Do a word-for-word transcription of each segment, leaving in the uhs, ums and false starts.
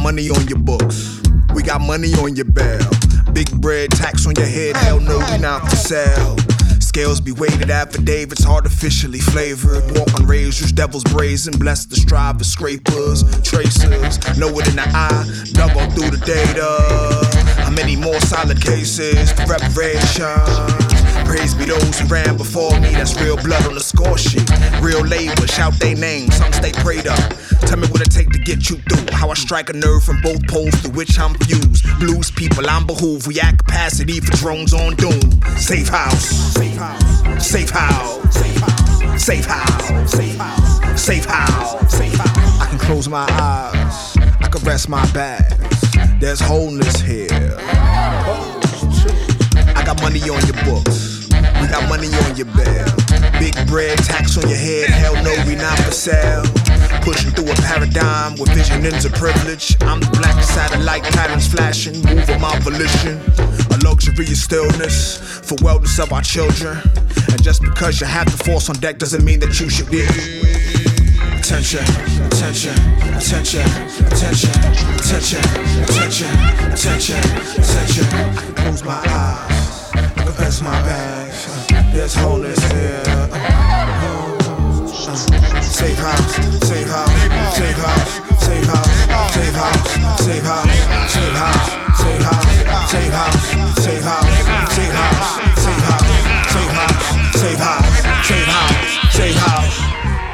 money on your books. We got money on your bail. Big bread tax on your head. Hell no, we not for sale. Scales be weighted, affidavits artificially flavored. Walk on razors, devil's brazen. Bless the strivers, scrapers, tracers. Know it in the eye, dug all through the data. How many more solid cases for reparations? Praise be those who ran before me. That's real blood on the score sheet. Real labor, shout they names, some stay prayed up. Tell me what it take to get you through. How I strike a nerve from both poles through which I'm fused. Blues people, I'm behoove. We at capacity for drones on doom. Safe house. Safe house. Safe house. Safe house. Safe house. Safe house. Safe house. Safe house. I can close my eyes. I can rest my back. There's wholeness here. I got money on your books. We got money on your bail. Big bread tax on your head. Hell no, we not for sale. Pushing through a paradigm with vision into privilege. I'm the black satellite patterns flashing, moving my volition. A luxury of stillness for wellness of our children. And just because you have the force on deck doesn't mean that you should be. Attention, attention, attention, attention, attention, attention, attention, attention. I can close my eyes, I can rest my bags. There's wholeness here. Safe house, safe house, safe house, safe house, safe house, safe house, safe house, safe house, safe house, safe house, safe house, safe house, safe house, safe house, safe house, safe house.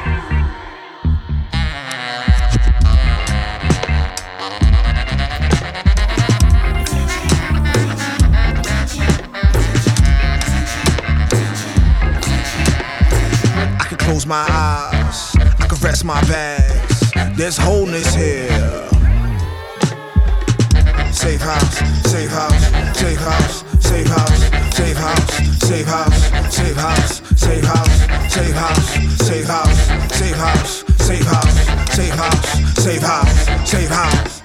Close my eyes, I can rest my bags. There's wholeness here. Safe house, safe house, safe house, safe house, safe house, safe house, safe house, safe house, safe house, safe house, safe house, safe house, safe house, safe house, safe house.